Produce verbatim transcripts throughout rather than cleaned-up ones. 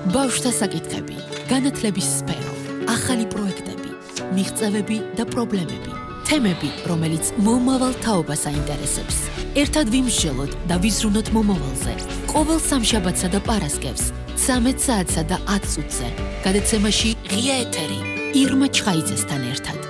ბავშვთა საკითხები, განათლების სფერო, ახალი პროექტები, მიღწევები და პრობლემები, თემები, რომელიც მომავალ თაობას აინტერესებს. ერთად ვიმსჯელოთ და ვიზრუნოთ მომავალზე. ყოველ სამშაბათსა და პარასკევს, ცამეტ საათსა და ათ წუთზე. გადაცემაში ღია ეთერი, ირმა ჩხაიძესთან ერთად.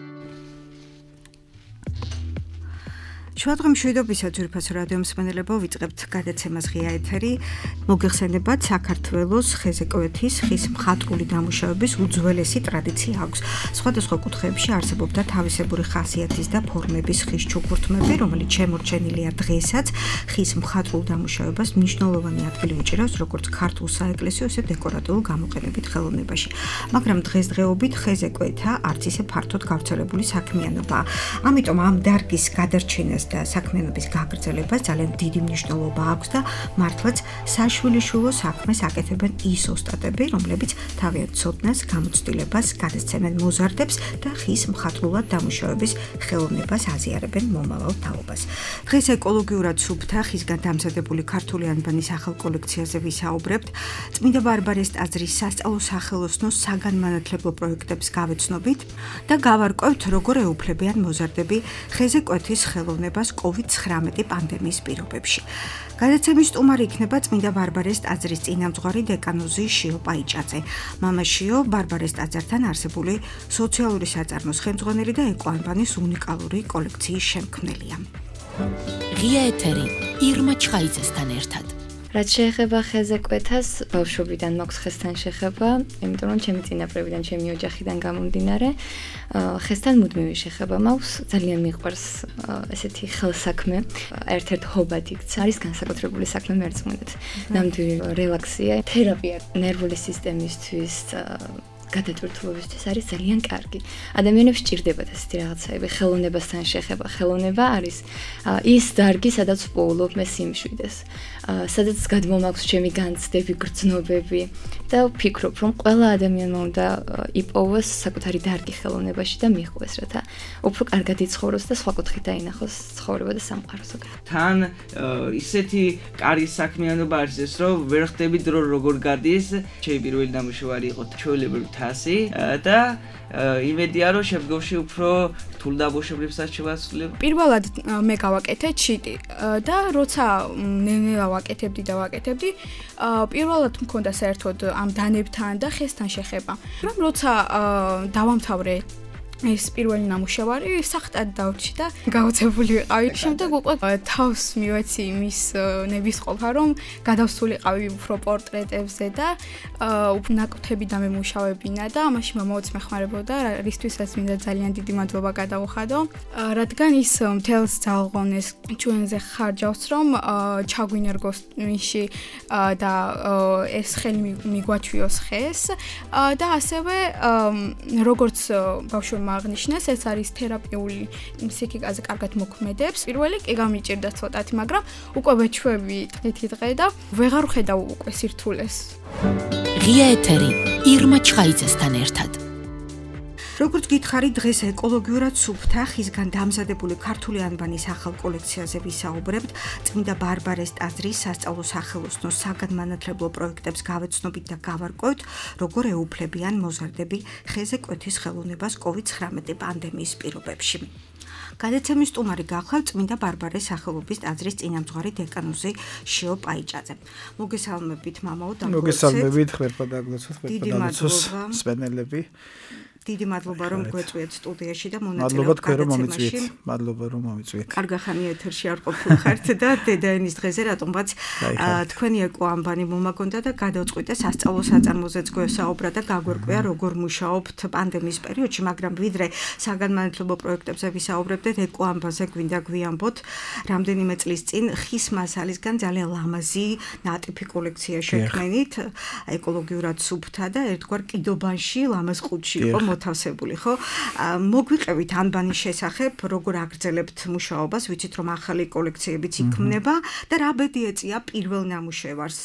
შუადღე მშვიდობისა ძვირფას რადიო მსმენელებო, ვიწყებთ გადაცემას ღია ეთერი. მოგეხსენებათ, საქართველოს ხეზეკვეთის ხის მხატვრული დამუშავების უძველესი ტრადიცია აქვს. სხვადასხვა კუთხეებში არსებობდა თავისებური ხასიათის და ფორმების ხის ჩუქურთმები, რომელიც შემორჩენილია დღესაც. ხის მხატვრულ დამუშავებას მნიშვნელოვანი ადგილი უჭირავს როგორც ქართულ საეკლესიო, ისე დეკორატიულ გამოყენებით ხელოვნებაში. მაგრამ დღესდღეობით ხეზეკვეთა არც ისე ფართოდ გავრცელებული საქმიანობაა. ამიტომ ამ დარგის გადარჩენას და საქმიანობის გაგრძელებას ძალიან დიდი მნიშვნელობა აქვს და მართლაც საშვილიშვილო საქმეს აკეთებენ ის ოსტატები, რომლებიც თავიანთ ცოდნას, გამოცდილებას გადასცემენ მოზარდებს და ხის მხატვრულად დამუშავების ხელოვნებას აზიარებენ მომავალ თაობას. დღეს ეკოლოგიურად სუფთა ხისგან დამზადებული ქართული ანბანის ახალ კოლექციაზე ვისაუბრებთ. წმინდა ბარბარეს ტაძრის სასწავლო სახელოსნო საგანმანათლებლო პროექტებს გავეცნობით და გავარკვევთ, როგორ ეუფლებიან მოზარდები ხეზეკვეთის ხელოვნებას კოვიდ ცხრამეტი პანდემიის პირობებში. გადაცემის სტუმარი იქნება წმინდა ბარბარეს ტაძრის წინამძღვარი დეკანოზი შიო პაიჭაძე. მამა შიო ბარბარეს ტაძართან არსებული სოციალური საწარმოს ხელმძღვანელი და ეკოანბანის უნიკალური კოლექციის შემქმნელია. ღია ეთერი, ირმა ჩხაიძესთან ერთად. რაც შეეხება ხეზეკვეთას, ბავშვობიდან მაქვს ხესთან შეხება, იმიტომ რომ ჩემი წინაპრებიდან, ჩემი ოჯახიდან გამომდინარე, ხესთან მუდმივი შეხება მაქვს, ძალიან მიყვარს ესეთი ხელსაქმე, ერთ-ერთ ჰობად იქცა, არის განსაკუთრებული საქმე მერწმუნეთ. ნამდვილი რელაქსია, თერაპია ნერვული სისტემისთვის, გადატვირთულობისთვის არის ძალიან კარგი. ადამიანებს სჭირდებათ ესეთი რაღაცები, ხელოვნებასთან შეხება. ხელოვნება არის ის დარგი, სადაც ვპოულობ მე სიმშვიდეს. სადაც გადმომაქვს ჩემი განცდები, გრძნობები და ვფიქრობ, რომ ყველა ადამიანმა უნდა იპოვოს საკუთარი დარგი ხელოვნებაში და მიხვდეს, რათა უფრო კარგად იცხოვროს და სხვა კუთხით დაინახოს ცხოვრება და სამყარო ზოგადად. თან ისეთი კარგი საქმიანობა არის ეს, რომ ვერ ხდები დრო როგორ გადის. ჩემი პირველი დამუშავარი იყო ჩვეულებრივი თასი და იმედია, რომ შემდგომში უფრო რთულ დამუშავებებსაც შევასრულებ. პირველად მე გავაკეთე ჩიტი და როცა ნელ-ნელა ვაკეთებდი და ვაკეთებდი, პირველად მქონდა საერთოდ ამ დანებთან და ხესთან შეხება. მაგრამ როცა დავამთავრე ეს პირველი ნამუშევარი, სახტად დავრჩი და გაოცებული ვიყავი. შემდეგ უკვე თავს მივეცი მის ნებისყოფა, რომ გადავსულიყავი უფრო პორტრეტებზე და ნაკვთები დამემუშავებინა და ამაში მამაოც მეხმარებოდა, რისთვისაც მინდა ძალიან დიდი მადლობა გადავუხადო, რადგან ის მთელს ძალღონეს ჩვენზე ხარჯავს, რომ ჩაგვინერგოს მისში და ეს ხელი მიგვაჩვიოს ხეს და ასევე როგორც ბავშვი აღნიშნეს, ეს არის თერაპიული ფსიქიკაზე კარგად მოქმედებს. პირველი კი გამიჭირდა ცოტათი, მაგრამ უკვე ვეჩვევი დღითი დღე და ვეღარ ვხედავ უკვე სირთულეს. ღია ეთერი, ირმა ჩხაიძესთან ერთად. როგორც გითხარი, დღეს ეკოლოგიურად სუფთა ხისგან დამზადებული ქართული ანბანის ახალ კოლექციაზე ვისაუბრებთ. წმინდა ბარბარეს ტაძრის სასწავლო სახელოსნო საგანმანათლებლო პროექტებს გავეცნობით და გავარკვევთ, როგორ ეუფლებიან მოზარდები ხეზეკვეთის ხელოვნებას კოვიდ ცხრამეტი პანდემიის პირობებში. გადაცემის სტუმარი გახლავთ წმინდა ბარბარეს სახელობის ტაძრის წინამძღვარი დეკანოზი შიო პაიჭაძე. მოგესალმებით მამაო და მოგესალმებით ღმერთმა დაგლოცოთ, ღმერთმა დაგლოცოს მსმენელები. დიდი მადლობა რომ გვეწვიეთ სტუდიაში და მონაწილეობთ. მადლობა თქვენ რომ მომიწვიეთ. მადლობა რომ მომიწვიეთ. კარგა ხანი ეთერში არ ყოფილიყართ და დედაენის დღეზე რატომღაც თქვენი ეკოანბანი მომაგონდა და გადავწყვიტე სასწავლო საწარმოზეც გვესაუბრა და გაგვერკვია როგორ მუშაობთ პანდემიის პერიოდში, მაგრამ ვიდრე საგანმანათლებლო პროექტებზე ვისაუბრებდეთ, ეკოანბანზე გვინდა გვიამბოთ, რამდენიმე წლის წინ ხის მასალისგან ძალიან ლამაზი ნატიფი კოლექცია შექმნით, ეკოლოგიურად სუფთა და ერთგვარ კიდობანში ლამაზ ყუთში იყო მოთავსებული, ხო? მოგვიყევით ანბანის შესახებ, როგორ აგრძელებთ მუშაობას, ვიცით რომ ახალი კოლექციებიც იქმნება და რა ბედი ეწია პირველ ნამუშევარს.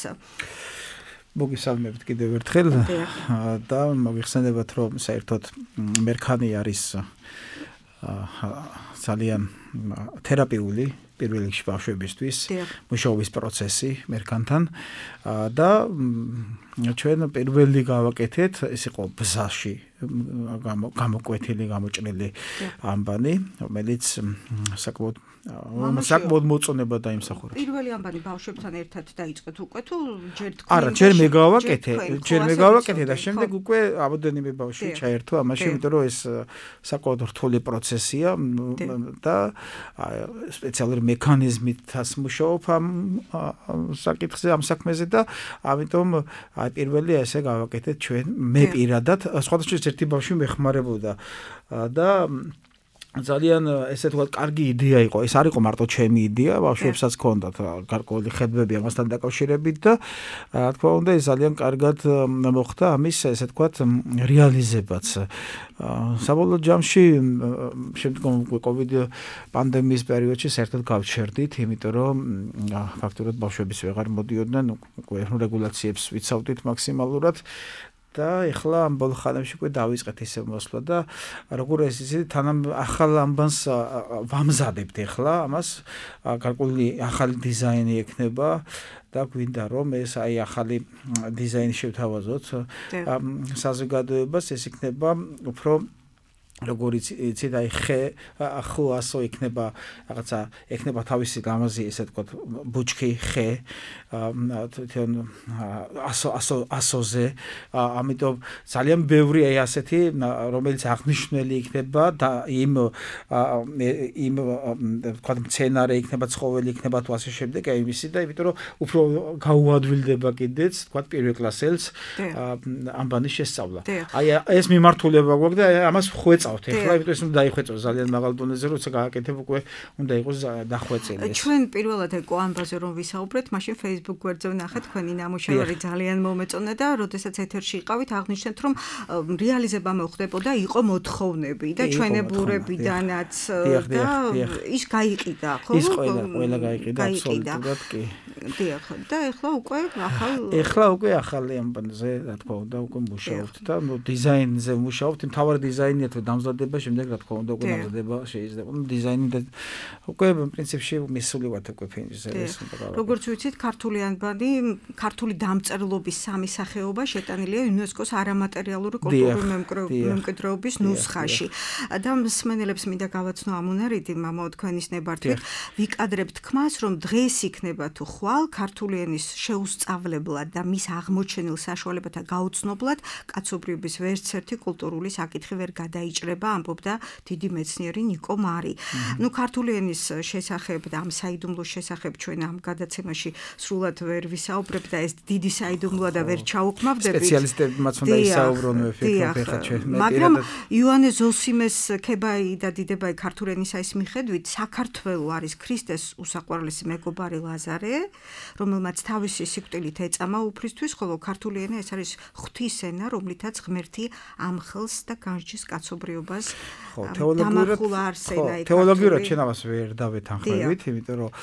მოგესალმებით კიდევ ერთხელ და მოგიხსენებათ რომ საერთოდ მერქანი არის ძალიან თერაპიული პირველ რიგში ბავშვებისთვის მუშაობის პროცესი მერქანთან და ჩვენ პირველი გავაკეთეთ ეს იყო ბზაში გამოკვეთილი გამოჭრილი ამბანი რომელიც საკმაოდ საკმაოდ მოწონება დაიმსახურა. პირველი ამბანი ბავშვებთან ერთად დაიწყეთ უკვე თუ ჯერ თქვენ არა, ჯერ მე გავაკეთე, ჯერ მე გავაკეთე და შემდეგ უკვე აბოდენიმე ბავშვი ჩაერთო ამაში, იმიტომ რომ ეს საკმაოდ რთული პროცესია და სპეციალური მექანიზმითაც მუშაობ ამ საკითხზე, ამ საქმეზე და ამიტომ აი პირველი ესე გავაკეთეთ ჩვენ მე პირადად, სხვადასხვა ერთი ბავშვი მეხმარებოდა და ძალიან ესე თქვა კარგი იდეა იყო. ეს არ იყო მარტო ჩემი იდეა, ბავშვებსაც ჰქონდათ გარკვეული ხედვები ამასთან დაკავშირებით და რა თქმა უნდა ეს ძალიან კარგად მოხდა ამის ესე თქვა რეალიზებაც. საბოლოო ჯამში შემდგომ კოვიდ პანდემიის პერიოდში საერთოდ გავჩერდით, იმიტომ რომ ფაქტობრივად ბავშვების ვეღარ მოდიოდნენ, უკვე რეგულაციებს ვიცავდით მაქსიმალურად. და ეხლა ამ ბოლო ხანებში უკვე დავიწყეთ ისე მოსვლა და როგორ ეს იცით თანამ ახალ ამბანს ვამზადებთ ეხლა ამას გარკვეული ახალი დიზაინი ექნება და გვინდა რომ ეს აი ახალი დიზაინი შევთავაზოთ საზოგადოებას ეს იქნება უფრო როგორც იცით აი ხე ახო ასო იქნება რაღაცა ექნება თავისი გამაზი ესე თქვა ბუჩქი ხე თვითონ ასო ასო ასოზე ამიტომ ძალიან ბევრი აი ასეთი რომელიც აღნიშნული იქნება და იმ იმ თქვა მცენარე იქნება ცხოველი იქნება თუ ასე შემდეგ აი იმისი და იმიტომ რომ უფრო გაუადვილდება კიდეც თქვა პირველ კლასელს ამბანის შესწავლა აი ეს მიმართულება გვაქვს და ამას ხვეწავთ ეხლა იმიტომ ეს უნდა დაიხვეწოს ძალიან მაღალ დონეზე როცა გააკეთებ უკვე უნდა იყოს დახვეწილი ეს ჩვენ პირველად ეკო ამბაზე რომ ვისაუბრეთ მაშინ Facebook გვერდზე ვნახეთ თქვენი ნამუშევარი ძალიან მომეწონა და როდესაც ეთერში იყავით აღნიშნეთ რომ რეალიზება მოხდებოდა იყო მოთხოვნები და ჩვენებურებიდანაც და ის გაიყიდა ხო ის ყველა ყველა გაიყიდა აბსოლუტურად კი დიახ და ეხლა უკვე ახალ ეხლა უკვე ახალი ამბანზე რა თქმა უნდა უკვე მუშაობთ და ნუ დიზაინზე მუშაობთ მთავარი დიზაინია თუ დამზადება შემდეგ რა თქმა უნდა უკვე დამზადება შეიძლება ნუ დიზაინი და უკვე პრინციპში მისული ვართ უკვე ფინიშზე ეს როგორც ვიცით ქართული ამბანი ქართული დამწერლობის სამი სახეობა შეტანილია იუნესკოს არამატერიალური კულტურული მემკვიდრეობის ნუსხაში და მსმენელებს მინდა გავაცნო ამ უნარიდი მამაო თქვენის ნებართვით ვიკადრებთ თქმას რომ დღეს იქნება თუ ხვალ ქართული ენის შეუსწავლებლად და მის აღმოჩენილ საშუალებათა გაუცნობლად კაცობრიობის ვერც ერთი კულტურული საკითხი ვერ გადაიჭრება ამბობდა დიდი მეცნიერი ნიკო მარი. ნუ ქართული ენის შესახებ და ამ საიდუმლოს შესახებ ჩვენ ამ გადაცემაში სრულად ვერ ვისაუბრებ და ეს დიდი საიდუმლოა და ვერ ჩაუქმავდებით. სპეციალისტებმაც უნდა ისაუბრონ ვეფიქრობ ჩვენ. მაგრამ იოანე ზოსიმეს ქებაი და დიდებაი ქართული ენისაის მიხედვით საქართველო არის ქრისტეს უსაყვარლესი მეგობარი ლაზარე, რომელმაც თავისი სიკვდილით ეწამა უფლისთვის, ხოლო ქართული ენა ეს არის ღვთის ენა, რომლითაც ღმერთი ამხელს და განსჯის კაცობრიობას დამახულა არსენა იქ. თეოლოგიურად ჩვენ ამას ვერ დავეთანხმებით, იმიტომ რომ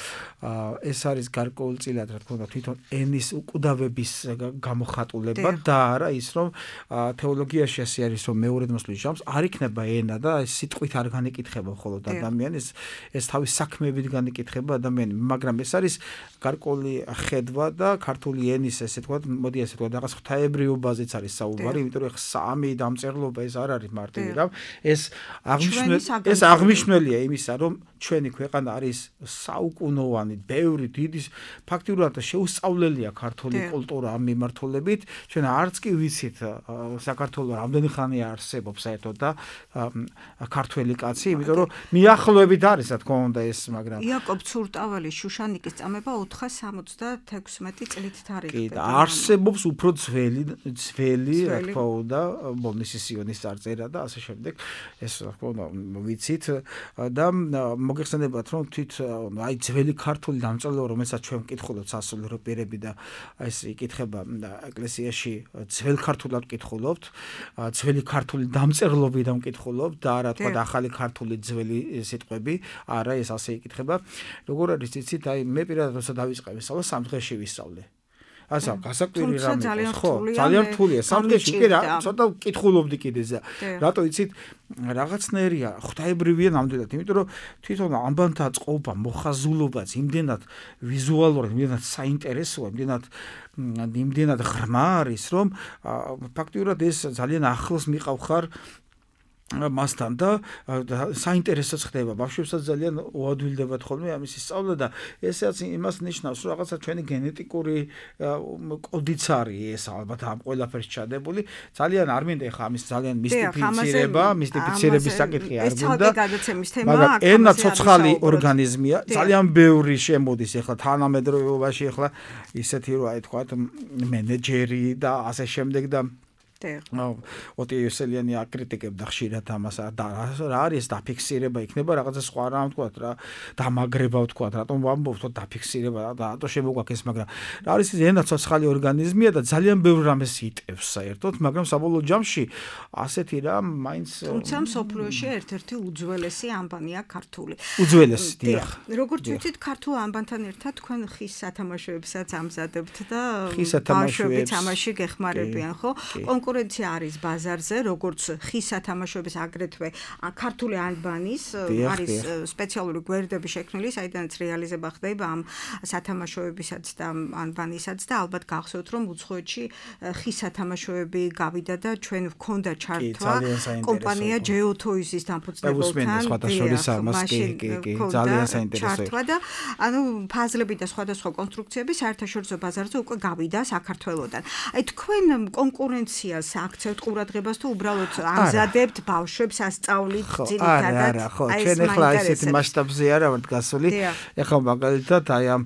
ეს არის გარკვეულწილად რა თქმა უნდა თვითონ ენის უკვდავების გამოხატულება და არა ის რომ თეოლოგიაში ასე არის რომ მეორედ მოსვლის ჯამს არ იქნება ენა და ეს სიტყვით არ განეკითხება მხოლოდ ადამიანს ეს თავის საქმეებით განეკითხება ადამიანი, მაგრამ ეს არის გარკვეული ხედვა და ქართული ენის ესე თქვა მოდი ასე თქვა რაღაც ღვთაებრიობაზეც არის საუბარი, იმიტომ რომ სამი დამწერლობა ეს არ არის მარტივი რამ ეს აღნიშნული ეს აღნიშნულია იმისა რომ ჩვენი ქვეყანა არის საუკუნოვანი ბევრი დიდი ფაქტიურად შეუსწავლელია ქართული კულტურა ამ მიმართულებით ჩვენ არც კი ვიცით საქართველოს რამდენი ხანია არსებობს საერთოდ და ქართველი კაცი იმიტომ რომ მიახლოებით არის რა თქმა უნდა ეს მაგრამ იაკობ ცურტავალის შუშანიკის წამება ოთხას სამოცდათექვსმეტი წლით თარიღდება კი და არსებობს უფრო ძველი ძველი რა თქმა უნდა ბოლნისის იონის წარწერა და ასე შემდეგ ეს რა თქმა უნდა ვიცით და მოგეხსენებათ რომ თვით აი ძველი ქართული დამწერლობა რომელსაც ჩვენ ვკითხულობთ სასულიერო პირები და ეს იკითხება ეკლესიაში ძველ ქართულად ვკითხულობთ ძველი ქართული დამწერლობიდან ვკითხულობთ და არა თქვა ახალი ქართული ძველი სიტყვები არა ეს ასე იკითხება როგორ არის იცით აი მე პირადად როცა დავიწყე ვისწავლა სამ დღეში ვისწავლე ასა გასაკვირი რამე ხო ძალიან რთულია სამგეში კი რა ცოტა კითხულობდი კიდეზე რატო იცით რაღაცნაირია ღვთაებრივია ნამდვილად იმიტომ რომ თვითონ ამბანთა წყობა მოხაზულობაც იმდენად ვიზუალურად იმდენად საინტერესოა იმდენად იმდენად ღრმა არის რომ ფაქტიურად ეს ძალიან ახლოს მიყავხარ მასთან და საინტერესოც ხდება ბავშვებსაც ძალიან უადვილდებათ ხოლმე ამის სწავლა და ესეც იმას ნიშნავს რომ რაღაცა ჩვენი გენეტიკური კოდიც არის ეს ალბათ ამ ყველაფერს ჩადებული ძალიან არ მინდა ხა ამის ძალიან მისტიფიცირება მისტიფიცირების საკითხი არ მინდა მაგრამ ენა ცოცხალი ორგანიზმია ძალიან ბევრი შემოდის ეხლა თანამედროვეობაში ეხლა ისეთი რომ აი თქვა მენეჯერი და ასე შემდეგ და ოტი იოსელიანი აკრიტიკებდა ხშირად ამას და რა არის დაფიქსირება იქნება რაღაცა სხვა რამ თქვა რა დამაგრება თქვა რატომ ვამბობ თქო დაფიქსირება და რატო შემოგვაქვს მაგრამ რა არის ეს ენა ცოცხალი ორგანიზმია და ძალიან ბევრ რამეს იტევს საერთოდ მაგრამ საბოლოო ჯამში ასეთი რა მაინც თუმცა მსოფლიოში ერთ-ერთი უძველესი ამბანია ქართული უძველესი დიახ როგორც ვიცით ქართულ ამბანთან ერთად თქვენ ხის სათამაშოებსაც ამზადებთ და ბავშვები თამაში გეხმარებიან ხო კონკურენცია არის ბაზარზე, როგორც ხის სათამაშოების აგრეთვე ქართული ამბანის არის სპეციალური გვერდები შექმნილი, საიდანაც რეალიზება ხდება ამ სათამაშოებისაც და ამბანისაც და ალბათ გახსოვთ რომ უცხოეთში ხის სათამაშოები გავიდა და ჩვენ ვქონდა ჩართვა კომპანია Geotoys-ის დამფუძნებელთან ძალიან საინტერესოა ჩართვა და ანუ ფაზლები და სხვადასხვა კონსტრუქციები საერთაშორისო ბაზარზე უკვე გავიდა საქართველოსთან. აი თქვენ კონკურენცია აქცევთ ყურადღებას თუ უბრალოდ ამზადებთ ბავშვებს ასწავლით ძირითადად არა ხო ჩვენ ახლა ისეთი მასშტაბზე არა ვართ გასული ახლა მაგალითად აი ამ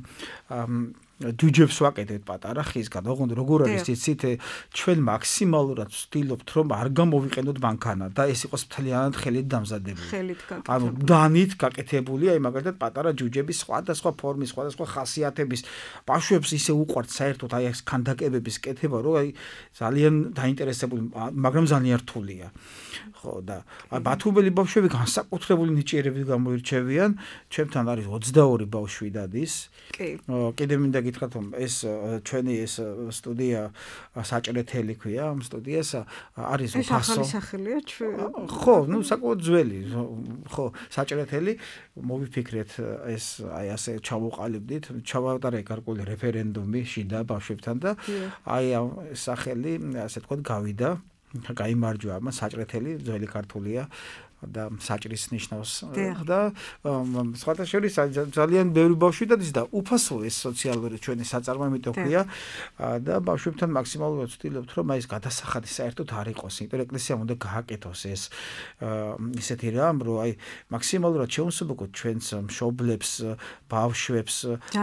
ჯუჯებს ვაკეთებთ პატარა ხისგან ოღონდ როგორ არის იცით ჩვენ მაქსიმალურად ვცდილობთ რომ არ გამოვიყენოთ მანქანა და ეს იყოს მთლიანად ხელით დამზადებული ხელით გაკეთებული ანუ დანით გაკეთებული აი მაგალითად პატარა ჯუჯების სხვადასხვა ფორმის სხვადასხვა ხასიათების ბავშვებს ისე უყვართ საერთოდ აი ეს ქანდაკებების კეთება რომ აი ძალიან დაინტერესებული მაგრამ ძალიან რთულია ხო და ბათუმელი ბავშვები განსაკუთრებული ნიჭიერებით გამოირჩევიან ჩემთან არის ოცდაორი ბავშვი დადის კი კიდე მინდა გითხრათ რომ ეს ჩვენი ეს სტუდია საჭრეთელი ქვია ამ სტუდიას არის უფასო ახალი სახელია ხო ნუ საკუთარ ძველი ხო საჭრეთელი მოვიფიქრეთ ეს აი ასე ჩავუყალიბდით ჩავატარეთ გარკვეული რეფერენდუმი შიდა ბავშვებთან და აი ამ სახელი ასე თქვა გავიდა გაიმარჯვა ამ საჭრეთელი ძველი ქართულია და საჭრის ნიშნავს და სხვათა შორის ძალიან ბევრი ბავშვი დადის და უფასო ეს სოციალური ჩვენი საწარმოებითო ქვია და ბავშვებთან მაქსიმალურად ვცდილობთ რომ აი ეს გადასახადი საერთოდ არ იყოს იმიტომ რომ ეკლესია უნდა გააკეთოს ეს ისეთი რამ რომ აი მაქსიმალურად შეუსაბუთოთ ჩვენს მშობლებს ბავშვებს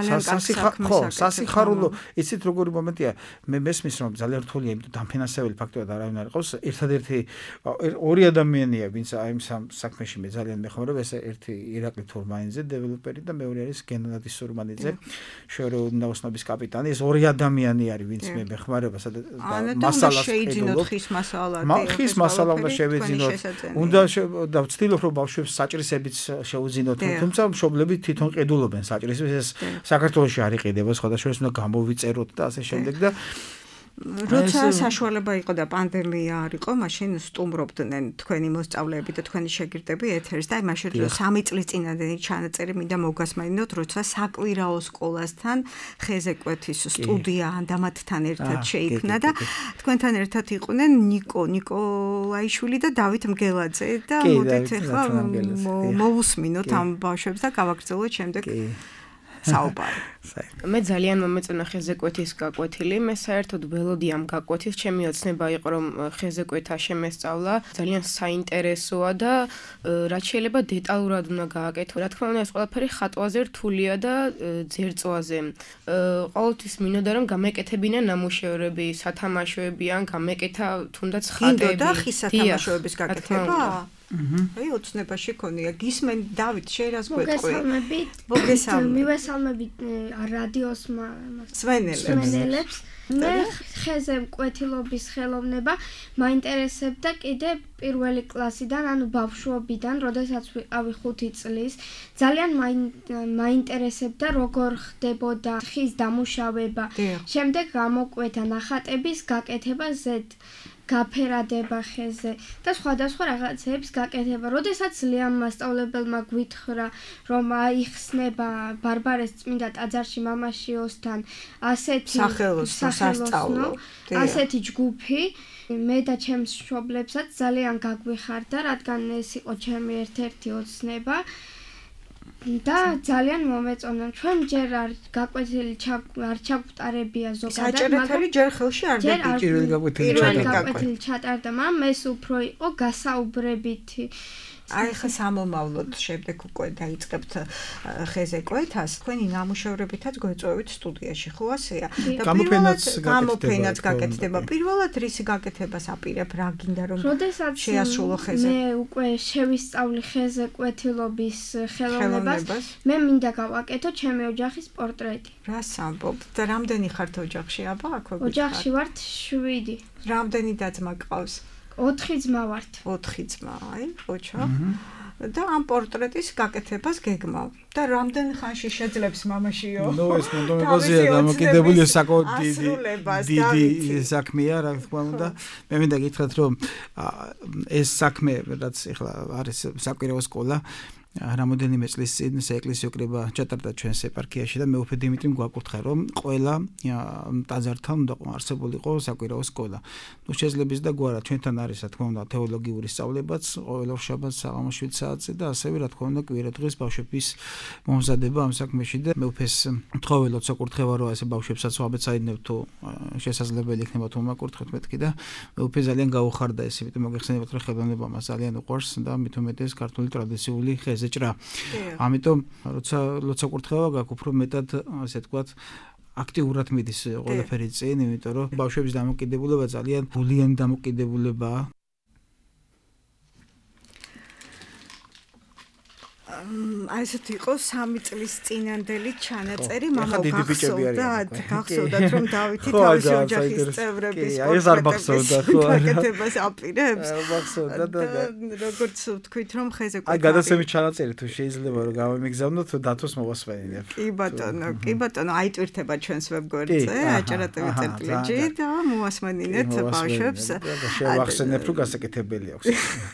ხო სასიხარულო იცით როგორი მომენტია მე მესმის რომ ძალიან რთულია იმიტომ დამფინანსებელი ფაქტორად არავინ არ ყავს ერთადერთი ორი ადამიანია ვინც აი საქმეში მე ძალიან მეხმარებ ეს ერთი ირაკლი თურმანიძე დეველოპერი და მეორე არის გენადი სურმანიძე შორეულ ნაოსნობის კაპიტანი ეს ორი ადამიანი არის ვინც მე მეხმარება მასალას შეიძინოთ ხის მასალა ხის მასალა უნდა შევიძინოთ უნდა და ვცდილობ რომ ბავშვებს საჭრისებიც შეუძინოთ თუმცა მშობლები თვითონ ყიდულობენ საჭრისებს ეს საქართველოში არ იყიდება სხვადასხვა უნდა გამოვიწეროთ და ასე შემდეგ და როცა საშუალება იყო და პანდემია არ იყო, მაშინ სტუმრობდნენ თქვენი მოსწავლეები და თქვენი შეგირდები ეთერს და აი მაშინ სამი წლის წინანდელი ჩანაწერი მინდა მოგასმენინოთ, როცა საკვირაო სკოლასთან ხეზეკვეთის სტუდია ანდამათთან ერთად შეიქმნა და თქვენთან ერთად იყვნენ ნიკო ნიკოლაიშვილი და დავით მგელაძე და მოდით ახლა მოვუსმინოთ ამ ბავშვებს და გავაგრძელოთ შემდეგ საუბარი. მე ძალიან მომეწონა ხეზეკვეთის გაკვეთილი. მე საერთოდ ველოდი ამ გაკვეთის, ჩემი ოცნება იყო რომ ხეზეკვეთა შემესწავლა, ძალიან საინტერესოა და რაც შეიძლება დეტალურად უნდა გააკეთო. რა თქმა უნდა, ეს ყველაფერი ხატვაზე რთულია და ძერწვაზე. ყოველთვის მინდოდა რომ გამეკეთებინა ნამუშევრები, სათამაშოები ან გამეკეთა თუნდაც ხატები. და ხის სათამაშოების გაკეთება? აი ოცნებაში ქონია. გისმენ დავით, შენ რას გვეტყვი? მოგესალმებით. მოგესალმებით. მივესალმებით რადიოს სვენელებს მე ხეზე მკვეთილობის ხელოვნება მაინტერესებდა კიდე პირველი კლასიდან, ანუ ბავშვობიდან, როდესაც ვიყავი ხუთი წლის. ძალიან მაინტერესებდა როგორ ხდებოდა ხის დამუშავება. შემდეგ გამოკვეთა ნახატების გაკეთება ზედ გაფერადება ხეზე და სხვადასხვა რაღაცების გაკეთება. როდესაც ლეამ მასწავლებელმა გვითხრა, რომ აიხსნება ბარბარეს წმინდა ტაძარში მამაშიოსთან ასეთი სახელოსნო, ასეთი ჯგუფი, მე და ჩემს მშობლებსაც ძალიან გაგვიხარდა, რადგან ეს იყო ჩემი ერთ-ერთი ოცნება. და ძალიან მომეწონა. ჩვენ ჯერ არ გაკვეთილი არ ჩაგვტარებია ზოგადად, მაგრამ ჯერ ხელში არ პირველი გაკვეთილი ჩატარდა, მაგრამ ეს უფრო იყო გასაუბრებითი. აი ხა სამომავლოდ შემდეგ უკვე დაიწყებთ ხეზე კვეთას, თქვენი ნამუშევრებითაც გვეწვევით სტუდიაში, ხო ასეა? და გამოფენაც გამოფენაც გაკეთდება. პირველად რისი გაკეთებას აპირებ, რა გინდა რომ შეასრულო ხეზე? მე უკვე შევისწავლი ხეზე კვეთილობის ხელოვნებას. მე მინდა გავაკეთო ჩემი ოჯახის პორტრეტი. რას ამბობ? და რამდენი ხართ ოჯახში, აბა აქვე? ოჯახში ვართ შვიდი. რამდენი და-ძმა გყავს? ოთხი ძმა ვართ. ოთხი ძმა, აი, ოჩა. და ამ პორტრეტის გაკეთებას გეგმავ. და რამდენ ხანში შეძლებს მამაშიო? ნუ ეს მონდომებაზეა დამოკიდებული საკმაოდ დიდი დიდი საქმეა, რა თქმა უნდა. მე მინდა გითხრათ, რომ ეს საქმე, რაც ახლა არის საკვირაო სკოლა, რამოდენიმე წლის წინ საეკლესიო კრება ჩატარდა ჩვენს ეპარქიაში და მე უფე დიმიტრიმ გვაკურთხა, რომ ყველა ტაძართან უნდა არსებულიყო საკვირაო სკოლა. ნუ შეძლებიც და გვარა ჩვენთან არის, რა თქმა უნდა, თეოლოგიური სწავლებაც, ყოველ შაბათს საღამოს შვიდ საათზე და ასევე, რა თქმა უნდა, კვირადღეს ბავშვების მომზადება ამ საქმეში და მე უფეს თხოველოთ საკურთხევა, რომ ასე ბავშვებსაც ვაბეცაინებ თუ შესაძლებელი იქნება თუ მაკურთხეთ მეთქი და მე უფე ძალიან გაუხარდა ეს, იმიტომ მოგეხსენებათ, რომ ხელოვნება მას ძალიან უყვარს და მით უმეტეს ქართული ტრადიციული ხეზეჭრა. ამიტომ როცა ლოცვა-კურთხევა გაქვს, უფრო მეტად ასე თქვათ აქტიურად მიდის ყველაფერი წინ, იმიტომ რომ ბავშვების დამოკიდებულება ძალიან გულიანი დამოკიდებულებაა. აი ესეთი იყო სამი წლის წინანდელი ჩანაწერი, მამა გახსოვდათ, გახსოვდათ რომ დავითი თავისი ოჯახის წევრების პორტრეტების აპირებს. გახსოვდა და როგორც ვთქვით რომ ხეზე კვეთა. აი გადაცემის ჩანაწერი თუ შეიძლება რომ გამომიგზავნოთ თუ დათოს მოვასვენებ. კი ბატონო, კი ბატონო, აიტვირთება ჩვენს ვებგვერდზე, აჭარატევი წერტილში და მოვასვენინეთ ბავშვებს. შევახსენებ რომ გასაკეთებელი აქვს.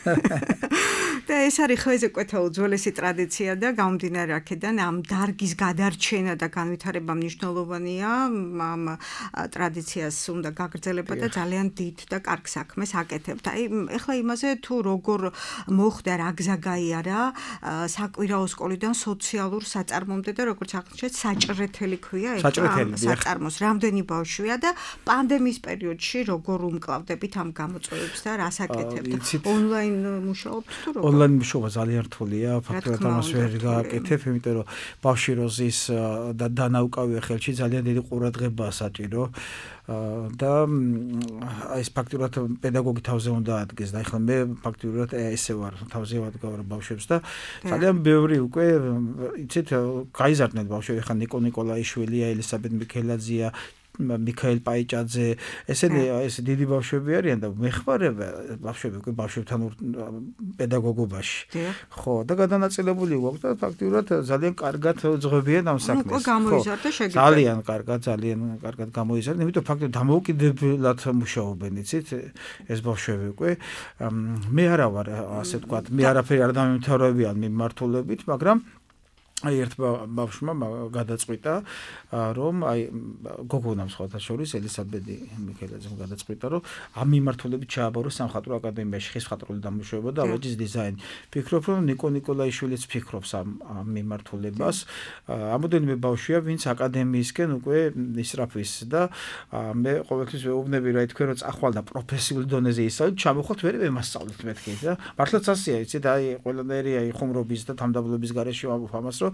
და ეს არის ხეზე კვეთა უძველესი ტრადიცია და გამომდინარე აქედან ამ დარგის გადარჩენა და განვითარება მნიშვნელოვანია. ამ ტრადიციას უნდა გაგრძელება და ძალიან დიდ და კარგ საქმეს აკეთებთ. აი ეხლა იმაზე თუ როგორ მოხდა, რა გზა გაიარა საკვირაო სკოლიდან სოციალურ საწარმომდე და როგორც აღნიშნეთ, საჭრეთელი ქვია ეს საწარმოს. რამდენი ბავშვია და პანდემიის პერიოდში როგორ უმკლავდებით ამ გამოწვევებს და რას აკეთებთ? ონლაინ მუშაობთ თუ როგორ? ონლაინ მუშაობა ძალიან რთულია, ფაქტობრივად ამას ვერ გააკეთებ, იმიტომ რომ ბავშვი როზის და დანაუკავია ხელში ძალიან დიდი ყურადღებაა საჭირო და ეს ფაქტობრივად პედაგოგი თავზე უნდა ადგეს და ახლა მე ფაქტობრივად ესე ვარ, თავზე ვადგავ ბავშვებს და ძალიან ბევრი უკვე იცით გაიზარდნენ ბავშვები, ხან ნიკო ნიკოლაიშვილია, ელისაბედ მიქელაძეა, მიქაელ პაიჭაძე, ესენი ეს დიდი ბავშვები არიან და მეხმარება ბავშვები უკვე ბავშვებთან პედაგოგობაში. ხო, და გადანაწილებული გვაქვს და ფაქტობრივად ძალიან კარგად ძღვებიან ამ საქმეს. ხო, გამოიზარდა შეგიძლია. ძალიან კარგად, ძალიან კარგად გამოიზარდა, იმიტომ ფაქტობრივად დამოუკიდებლად მუშაობენ, იცით, ეს ბავშვები უკვე. მე არა ვარ, ასე ვთქვათ, მე არაფერი არ დამემთავრებიან მიმართულებით, მაგრამ აი ერთ ბავშვმა გადაწყვიტა რომ აი გოგონამ სხვათა შორის ელისაბედი მიქელაძემ გადაწყვიტა რომ ამ მიმართულებით ჩააბარო სამხატვრო აკადემიაში ხის მხატვრული დამუშავება და ლოჯის დიზაინი. ფიქრობ რომ ნიკო ნიკოლაიშვილიც ფიქრობს ამ მიმართულებას. ამოდენიმე ბავშვია ვინც აკადემიისკენ უკვე ისრაფის და მე ყოველთვის ვეუბნები რა თქვენ რომ წახვალ და პროფესიულ დონეზე ისწავლეთ, ჩამოხოთ ვერ ვემასწავლეთ მეთქი და მართლაც ასეა, იცით, აი ყველანაირი აი ხუმრობის და თამდაბლობის გარეშე ვამბობ ამას რომ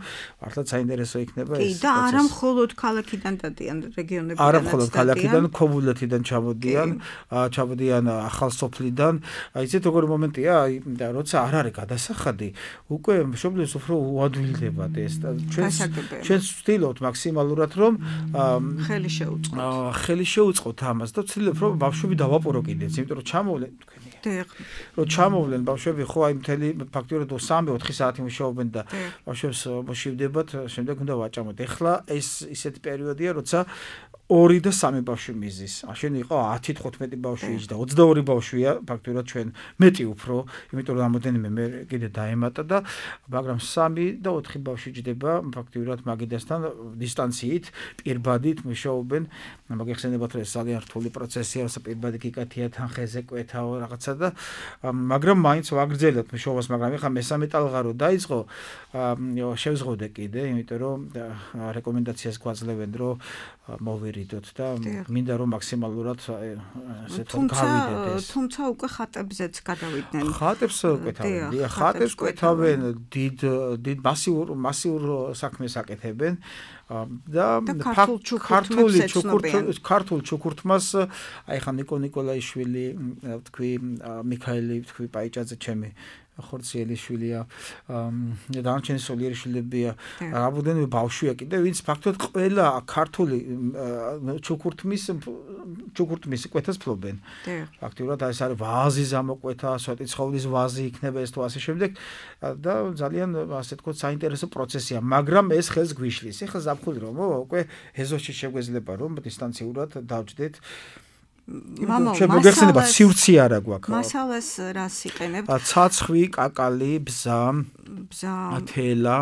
მართლაც საინტერესო იქნება ეს. კი, და არა მხოლოდ ქალაქიდან დადიან, რეგიონებიდან. არა მხოლოდ ქალაქიდან, ქობულეთიდან ჩამოდიან, ჩამოდიან ახალ სოფლიდან. იცით როგორი მომენტია, და როცა არ არის გადასახადი, უკვე მშობლებს უფრო უადვილდებათ ეს. ჩვენს ჩვენს ვცდილობთ მაქსიმალურად რომ ხელი შეუწყოთ. ხელი შეუწყოთ ამას და ვცდილობთ რომ ბავშვები დავაპორო კიდეც, იმიტომ რომ ჩამოვლენ თქვენი. რომ ჩამოვლენ ბავშვები ხო აი მთელი ფაქტიურად სამი ოთხი საათი მუშაობენ და ბავშვებს მოშივდებათ, შემდეგ უნდა ვაჭამოთ. ეხლა ეს ისეთი პერიოდია, როცა ორი და სამი ბავშვი მიზის. აშენ იყო ათი თხუთმეტი ბავშვი და ოცდაორი ბავშვია ფაქტურად ჩვენ მეტი უფრო, იმიტომ რომ ამოდენიმე მე კიდე დაემატა და მაგრამ სამი და ოთხი ბავშვი ჯდება ფაქტურად მაგიდასთან დისტანციით, პირბადით მუშაობენ. მოგეხსენებათ რომ ეს ძალიან რთული პროცესია, როცა პირბადი გიკათია თან ხეზე კვეთავ რაღაცა და მაგრამ მაინც ვაგრძელებთ მუშაობას, მაგრამ ეხლა მესამე ტალღა რო დაიწყო, შევზღუდე კიდე, იმიტომ რომ რეკომენდაციას გვაძლევენ რომ მოვირიდოთ და მინდა რომ მაქსიმალურად ესე თქო გავიდეთ ეს. თუმცა უკვე ხატებზეც გადავიდნენ. ხატებს კვეთავენ, ხატებს კვეთავენ, დიდ დიდ მასიურ მასიურ საქმეს აკეთებენ და ქართული ჩუქურთ ქართულ ჩუქურთმას აი ხა ნიკო ნიკოლაიშვილი თქვი მიქაელი თქვი პაიჭაძე ჩემი ხორციელიშვილია და დანარჩენი სოლიერიშვილებია რაბუდენი ბავშვია კიდე ვინც ფაქტობრივად ყველა ქართული ჩუქურთმის ჩუქურთმის კვეთას ფლობენ ფაქტობრივად ეს არის ვაზი ზამოკვეთა სვეტიცხოვლის ვაზი იქნება ეს თუ ასე შემდეგ და ძალიან ასე თქო საინტერესო პროცესია მაგრამ ეს ხელს გვიშლის ეხლა ზაფხული რომ უკვე ეზოში შეგვეძლება რომ დისტანციურად დავჯდეთ მამა მოგეხსენება სივრცე არა გვაქვს მასალას რას იყენებთ ცაცხვი კაკალი ბზა ბზა ათელა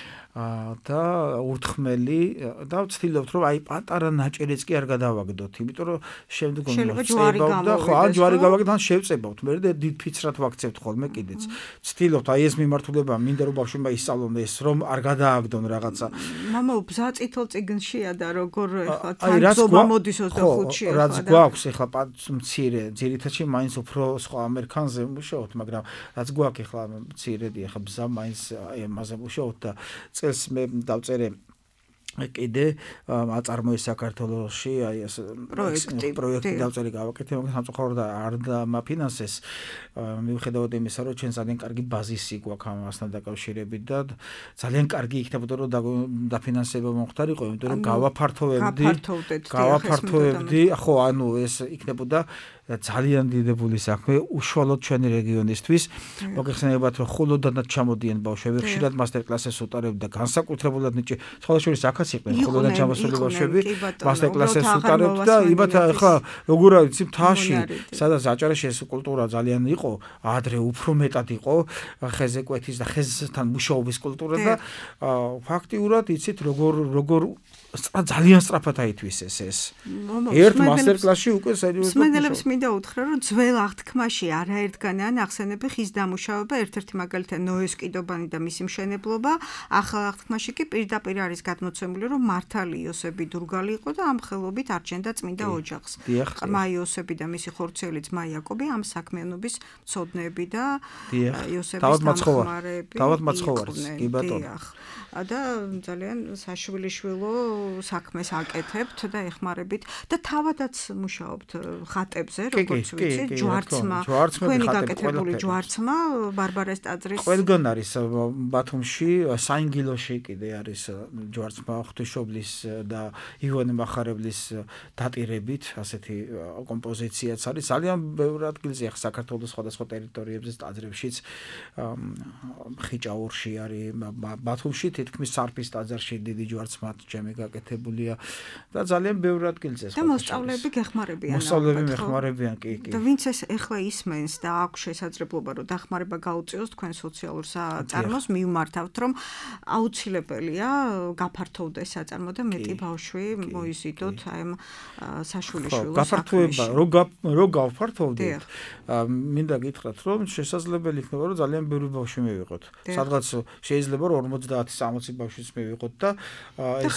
და ურთხმელი და ვცდილობთ რომ აი პატარა ნაჭერიც კი არ გადავაგდოთ იმიტომ რომ შემდეგ მოწებავთ და ხო ან ჯვარი გავაგდოთ ან შევწებავთ მე და დიდ ფიცრად ვაქცევთ ხოლმე კიდეც ვცდილობთ აი ეს მიმართულება მინდა რომ ბავშვებმა ისწავლონ რომ არ გადააგდონ რაღაცა მამა ბზა წითელ წიგნშია და როგორ ეხლა თანხმობა მოდის ოცდახუთში ეხლა რაც გვაქვს ეხლა მცირე ძირითადში მაინც უფრო სხვა ამერიკანზე მუშაობთ მაგრამ რაც გვაქვს ეხლა მცირედი ეხლა ბზა მაინც აი ამაზე მუშაობთ და წელს მე დავწერე კიდე აწარმოეს საქართველოში აი ეს პროექტი პროექტი დავწერე გავაკეთე მაგრამ სამწუხაროდ არ დამაფინანსეს მიუხედავად იმისა რომ ჩვენ ძალიან კარგი ბაზისი გვაქვს ამასთან დაკავშირებით და ძალიან კარგი იქნებოდა რომ დაფინანსება მომხდარიყო იმიტომ რომ გავაფართოვებდი გავაფართოვებდი ხო ანუ ეს იქნებოდა ძალიან დიდებული საქმე უშუალოდ ჩვენი რეგიონისთვის მოგეხსენებათ რომ ხოლოდანაც ჩამოდიან ბავშვები ხშირად მასტერკლასებს უტარებდა და განსაკუთრებულად ნიჭი სხვადასხვა აქაც იყვნენ ხოლოდან ჩამოსული ბავშვები მასტერკლასებს უტარებდა და იმათ ახლა როგორ არის იცი მთაში სადაც აჭარაში ეს კულტურა ძალიან იყო ადრე უფრო მეტად იყო ხეზე კვეთის და ხეზთან მუშაობის კულტურა და ფაქტიურად იცით როგორ როგორ ძალიან სწრაფად აითვისეს ეს ერთ მასტერკლასში უკვე სერიოზულად მინდა უთხრა რომ ძველ აღთქმაში არაერთგანაა ნახსენები ხის დამუშავება ერთ-ერთი მაგალითად ნოეს კიდობანი და მისი მშენებლობა ახალ აღთქმაში კი პირდაპირ არის გადმოცემული რომ მართალი იოსები დურგალი იყო და ამ ხელობით არჩენდა წმინდა ოჯახს ყრმა იოსები და მისი ხორციელი ძმა იაკობი ამ საქმიანობის მცოდნეები და იოსების დამხმარეები თავად მაცხოვარს კი ბატონო და ძალიან საშვილიშვილო საქმეს აკეთებთ და ეხმარებით და თავადაც მუშაობთ ხატებზე როგორც ვიცი ჯვარცმა თქვენი გაკეთებული ჯვარცმა ბარბარეს ტაძრის ყველგან არის ბათუმში საინგილოში კიდე არის ჯვარცმა ღვთისმშობლის და ივანე მახარებლის დატირებით ასეთი კომპოზიციაც არის ძალიან ბევრ ადგილზე ახლა საქართველოს სხვადასხვა ტერიტორიებზე ტაძრებშიც ხიჭაურში არის ბათუმში თითქმის სარფის ტაძარში დიდი ჯვარცმა ჩემი გაკეთებულია და ძალიან ბევრ ადგილზე და მოსწავლეები გეხმარებიან მოსწავლეები მეხმარებიან კი კი და ვინც ეს ეხლა ისმენს და აქვს შესაძლებლობა რომ დახმარება გაუწიოს თქვენ სოციალურ საწარმოს მივმართავთ რომ აუცილებელია გაფართოვდეს საწარმო და მეტი ბავშვი მოიზიდოთ აი ამ საშვილიშვილო გაფართოება რო გავფართოვდეთ მინდა გითხრათ რომ შესაძლებელი იქნება რომ ძალიან ბევრი ბავშვი მივიღოთ სადღაც შეიძლება რომ ორმოცდაათი სამოცი ბავშვიც მივიღოთ და ეს ხელობით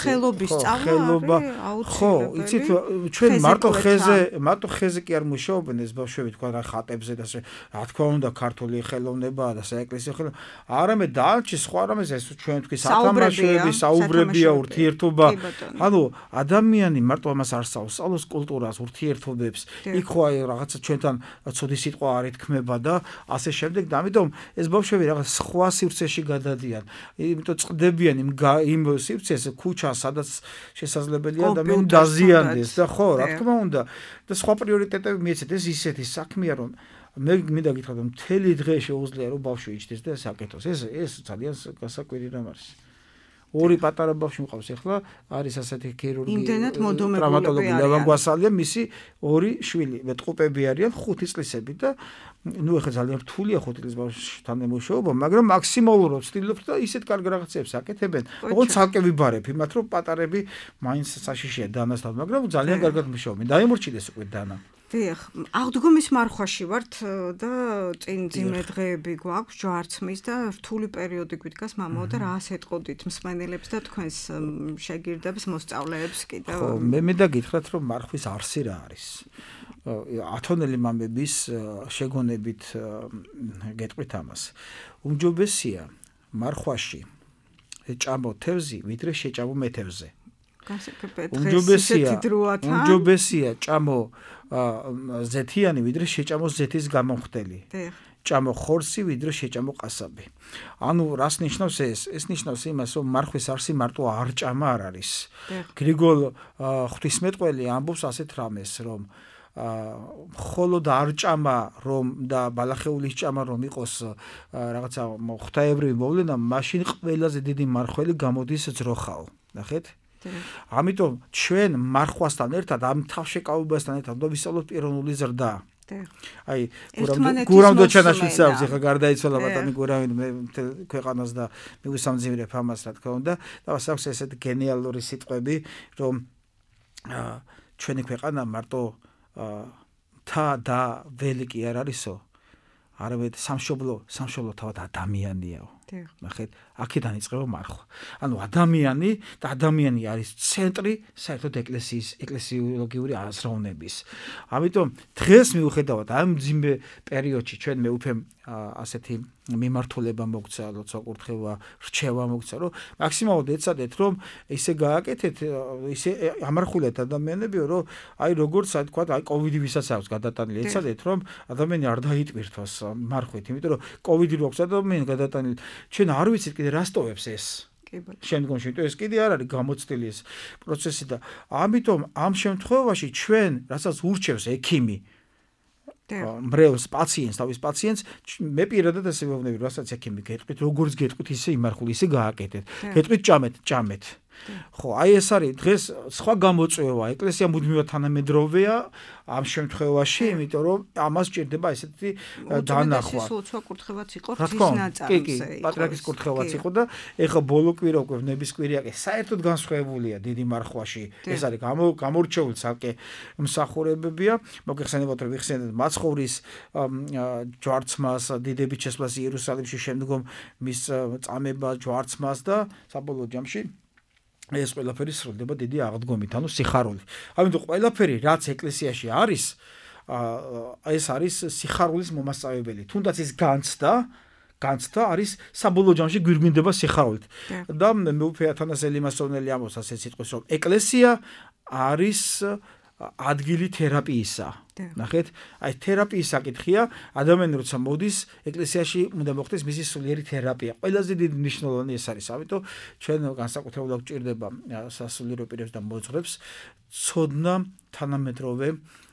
ხელოვნების სწავლა ხო, იცით, ჩვენ მარტო ხეზე, მარტო ხეზე კი არ მუშაობენ ეს ბავშვები, თქვა რა ხატებზე და რა თქმა უნდა ქართული ხელოვნება და საეკლესიო ხელოვნება. არამედ დაალჩი სხვა რამეს ეს ჩვენ თქვი სათამაშოები, საუბრებია, ურთიერთობა. ანუ ადამიანი მარტო ამას არ სწავლობს, სწავლობს კულტურას, ურთიერთობებს. იქ ხო აი რაღაცა ჩვენთან ცუდი სიტყვა არ ითქმება და ასე შემდეგ და ამიტომ ეს ბავშვები რაღაც სხვა სივრცეში გადადიან. იმიტომ წდებიან იმ იმ სივრცეს ქუჩას, სადაც შესაძლებელია ადამიანს დაზიანდეს და ხო, რა თქმა უნდა და სხვა პრიორიტეტები მიეცეთ. ეს ისეთი საქმეა რომ მე მინდა გითხრათ რომ მთელი დღე შეუძლია რომ ბავშვი იჩდეს და საკეთოს. ეს ეს ძალიან გასაკვირი რამ არის. ორი პატარა ბავშვი მყავს ახლა, არის ასეთი ქირურგი, ტრამატოლოგი ლევან გვასალია, მისი ორი შვილი, მეტყუპები არიან ხუთი წლისები და ნუ ახლა ძალიან რთულია ხუთი წლის ბავშვთან მუშაობა, მაგრამ მაქსიმალურად ვცდილობთ და ისეთ კარგ რაღაცებს აკეთებენ. ოღონდ ცალკე ვიბარებ იმათ, რომ პატარები მაინც საშიშია დანასთან, მაგრამ ძალიან კარგად მუშაობენ. დაიმორჩილეს უკვე დანა. დიახ, აღდგომის მარხვაში ვართ და წინ ძიმე დღეები გვაქვს ჯვარცმის და რთული პერიოდი გვიდგას მამაო და რას ეტყოდით მსმენელებს და თქვენს შეგირდებს, მოსწავლეებს კიდევ? ხო, მე მინდა გითხრათ, რომ მარხვის არსი რა არის. ათონელი მამების შეგონებით გეტყვით ამას. უმჯობესია მარხვაში ეჭამო თევზი, ვიდრე შეჭამო მეთევზე. უმჯობესია, უმჯობესია ჭამო ზეთიანი, ვიდრე შეჭამო ზეთის გამომხდელი. ჭამო ხორცი, ვიდრე შეჭამო ყასაბი. ანუ რას ნიშნავს ეს? ეს ნიშნავს იმას, რომ მარხვის არსი მარტო არ ჭამა არ არის. გრიგოლ ღვთისმეტყველი ამბობს ასეთ რამეს, რომ მხოლოდ არ ჭამა რომ და ბალახეულის ჭამა რომ იყოს რაღაცა ღვთაებრივი მოვლენა, მაშინ ყველაზე დიდი მარხველი გამოდის ძროხაო. ნახეთ? ამიტომ ჩვენ მარხვასთან ერთად ამ თავშეკავებასთან ერთად უნდა ვისწავლოთ პიროვნული ზრდა. აი გურამ დოჩანაშვილს აქვს ახლა გარდაიცვალა ბატონი გურამი მე ქვეყანას და მივისამძიმრებ ამას რა თქმა უნდა და მას აქვს ესეთი გენიალური სიტყვები რომ ჩვენი ქვეყანა მარტო თა და ველი კი არ არისო არამედ სამშობლო სამშობლო თავად ადამიანიაო. ნახეთ, აქედან იწყება მარხვა. ანუ ადამიანი და ადამიანი არის ცენტრი საერთოდ ეკლესიის ეკლესიოლოგიური აზროვნების. ამიტომ დღეს მიუხედავად ამ ძიმე პერიოდში ჩვენ მე უფემ ასეთი მიმართულება მოგცა, როცა კურთხევა, რჩევა მოგცა, რომ მაქსიმალურად ეცადეთ, რომ ისე გააკეთეთ, ისე ამარხულეთ ადამიანებიო, რომ აი როგორც აი თქვა, აი კოვიდი ვისაც აქვს გადატანილი, ეცადეთ, რომ ადამიანი არ დაიტვირთოს მარხვით, იმიტომ რომ კოვიდი რო აქვს ადამიანი გადატანილი, ჩვენ არ ვიცით კიდე რა სტოვებს ეს. შემდგომში ეს კიდე არ არის გამოცდილი ეს პროცესი და ამიტომ ამ შემთხვევაში ჩვენ, რასაც ურჩევს ექიმი მრევლს პაციენტს, თავის პაციენტს, მე პირადად ასე ვეუბნები, რასაც ექიმი გეტყვით, როგორც გეტყვით, ისე იმარხული, ისე გააკეთეთ. გეტყვით ჭამეთ, ჭამეთ. ხო, აი ეს არის დღეს სხვა გამოწვევა, ეკლესია მუდმივად თანამედროვეა ამ შემთხვევაში, იმიტომ რომ ამას ჭირდება ესეთი დანახვა. უწოდესი კურთხევაც იყო ღვთის ნაწარმზე. პატრიარქის კურთხევაც იყო და ეხლა ბოლო კვირა უკვე ვნების კვირია კი საერთოდ განსხვავებულია დიდი მარხვაში. ეს არის გამორჩეული ცალკე მსახურებებია. მოგეხსენებათ რომ ვიხსენეთ მაცხოვრის ჯვარცმას, დიდების შესვლას იერუსალიმში, შემდგომ მის წამება ჯვარცმას და საბოლოო ჯამში ეს ყველაფერი სრულდება დიდი აღდგომით, ანუ სიხარულით. ამიტომ ყველაფერი რაც ეკლესიაში არის, ეს არის სიხარულის მომასწავებელი. თუნდაც ის განცდა, განცდა არის საბოლოო ჯამში გვირგვინდება სიხარულით. და მეუფე ათანასე ლიმასონელი ამბობს ასე სიტყვის, რომ ეკლესია არის ადგილი თერაპიისა. ნახეთ, აი თერაპიის საკითხია, ადამიანი როცა მოდის, ეკლესიაში უნდა მოხდეს მისი სულიერი თერაპია. ყველაზე დიდი მნიშვნელოვანი ეს არის. ამიტომ ჩვენ განსაკუთრებულად გვჭირდება სასულიერო პირებს და მოძღვრებს ცოდნა თანამედროვე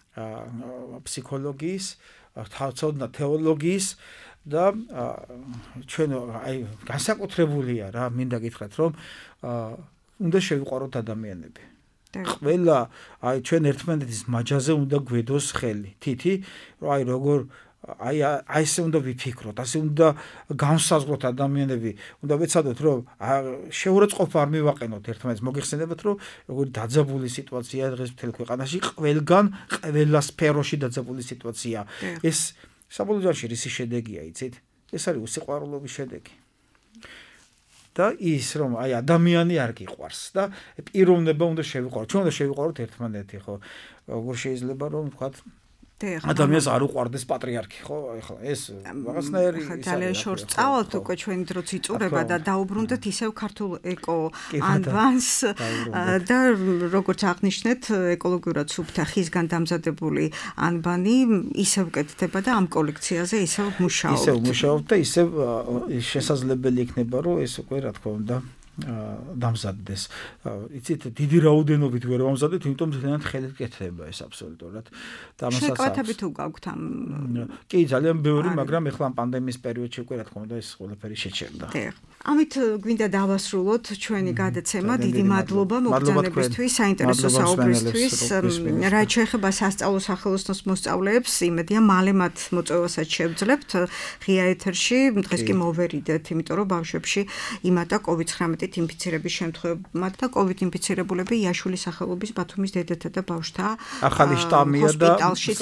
ფსიქოლოგიის, ცოდნა თეოლოგიის და ჩვენ აი განსაკუთრებულია რა, მინდა გითხრათ, რომ უნდა შევიყვაროთ ადამიანები. ყველა აი ჩვენ ერთმანეთის მაჯაზე უნდა გვედოს ხელი. თითი რომ აი როგორ აი აი ესე უნდა ვიფიქროთ, ასე უნდა განსაზღვროთ ადამიანები, უნდა ვეცადოთ რომ შეურაცხყოფა არ მივაყენოთ ერთმანეთს. მოგეხსენებათ რომ როგორი დაძაბული სიტუაცია დღეს მთელ ქვეყანაში, ყველგან ყველა სფეროში დაძაბული სიტუაცია. ეს საბოლოო ჯამში რისი შედეგია, იცით? ეს არის უსიყვარულობის შედეგი. და ის რომ აი ადამიანი არ გიყვარს და პიროვნება უნდა შევიყვარო. ჩვენ უნდა შევიყვაროთ ერთმანეთი, ხო? როგორ შეიძლება რომ ვთქვათ ადამიანს არ უყვარდეს პატრიარქი, ხო? ეხლა ეს რაღაცნაირი ის ძალიან შორს წავალთ უკვე ჩვენი დროც იწურება და დაუბრუნდეთ ისევ ქართულ ეკო ანბანს და როგორც აღნიშნეთ, ეკოლოგიურად სუფთა ხისგან დამზადებული ანბანი ისევ კეთდება და ამ კოლექციაზე ისევ მუშაობთ. ისევ მუშაობთ და ისევ შესაძლებელი იქნება რომ ეს უკვე რა თქმა უნდა დამზადდეს. იცით, დიდი რაოდენობით ვერ ვამზადეთ, იმიტომ ძალიან ხელით კეთდება ეს აბსოლუტურად. და ამასაც შეკვეთები თუ გაქვთ ამ კი, ძალიან ბევრი, მაგრამ ეხლა ამ პანდემიის პერიოდში უკვე რა თქმა უნდა ეს ყველაფერი შეჩერდა. ამით გვინდა დავასრულოთ ჩვენი გადაცემა. დიდი მადლობა მოგზაურობისთვის, საინტერესო საუბრისთვის. რაც შეეხება სასწავლო სახელოსნოს მოსწავლეებს, იმედია მალე მათ მოწვევასაც შევძლებთ ღია ეთერში. დღეს კი მოვერიდეთ, იმიტომ რომ ბავშვებში იმატა კოვიდ ცხრამეტი ინფიცირების შემთხვევებმა და კოვიდ ინფიცირებულები იაშულის სახელობის ბათუმის დედათა და ბავშვთა ახალი შტამია და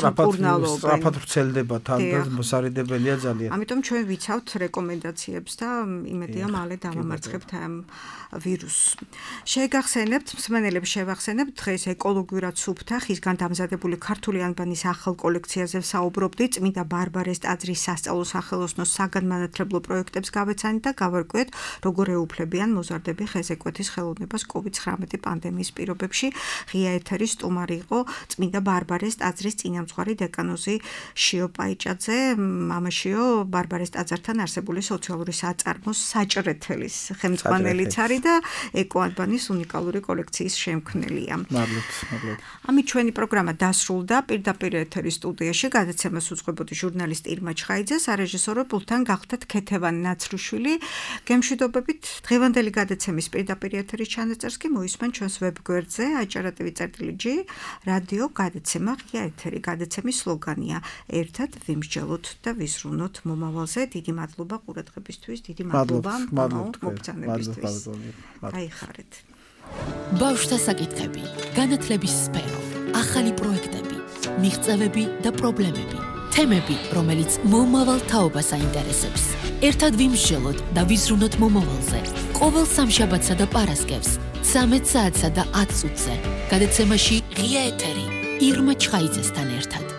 სწრაფად ვრცელდება თან და მოსარიდებელია ძალიან. ამიტომ ჩვენ ვიცავთ რეკომენდაციებს და იმედია მალე დავამარცხებთ ამ ვირუსს. შეგახსენებთ, მსმენელებს შევახსენებთ, დღეს ეკოლოგიურად სუფთა ხისგან დამზადებული ქართული ანბანის ახალ კოლექციაზე ვსაუბრობდით. წმინდა ბარბარეს ტაძრის სასწავლო სახელოსნოს საგანმანათლებლო პროექტებს გავეცანით და გავარკვიეთ, როგორ ეუფლებიან მოზარდები ხეზეკვეთის ხელოვნებას კოვიდ ცხრამეტი პანდემიის პირობებში. ღია ეთერის სტუმარი იყო წმინდა ბარბარეს ტაძრის წინამძღვარი დეკანოზი შიო პაიჭაძე, მამაშიო ბარბარეს ტაძართან არსებული სოციალური საწარმოს საჭრეთელის ხელმძღვანელიც არის და ეკოანბანის უნიკალური კოლექციის შემქმნელია. მადლობთ, მადლობთ. ამით ჩვენი პროგრამა დასრულდა. პირდაპირ ეთერის სტუდიაში გადაცემას უძღვებოდი ჟურნალისტი ირმა ჩხაიძე, სარეჟისორო პულტთან გახდათ ქეთევან ნაცრუშვილი. გემშვიდობებით დღევანდელი გადაცემის პირდაპირ ეთერის ჩანაწერს კი მოისმენ ჩვენს ვებგვერდზე აჭარატივი წერტილი ჯი რადიო გადაცემა ღია ეთერი. გადაცემის სლოგანია ერთად ვიმსჯელოთ და ვიზრუნოთ მომავალზე. დიდი მადლობა ყურადღებისთვის, დიდი მადლობა მობრძანებისთვის. გაიხარეთ. ბავშვთა საკითხები, განათლების სფერო, ახალი პროექტები, მიღწევები და პრობლემები, თემები, რომელიც მომავალ თაობას აინტერესებს. ერთად ვიმსჯელოთ და ვიზრუნოთ მომავალზე. ყოველ სამშაბათსა და პარასკევს, ცამეტ საათსა და ათ წუთზე. გადაცემაში ღია ეთერი ირმა ჩხაიძესთან ერთად.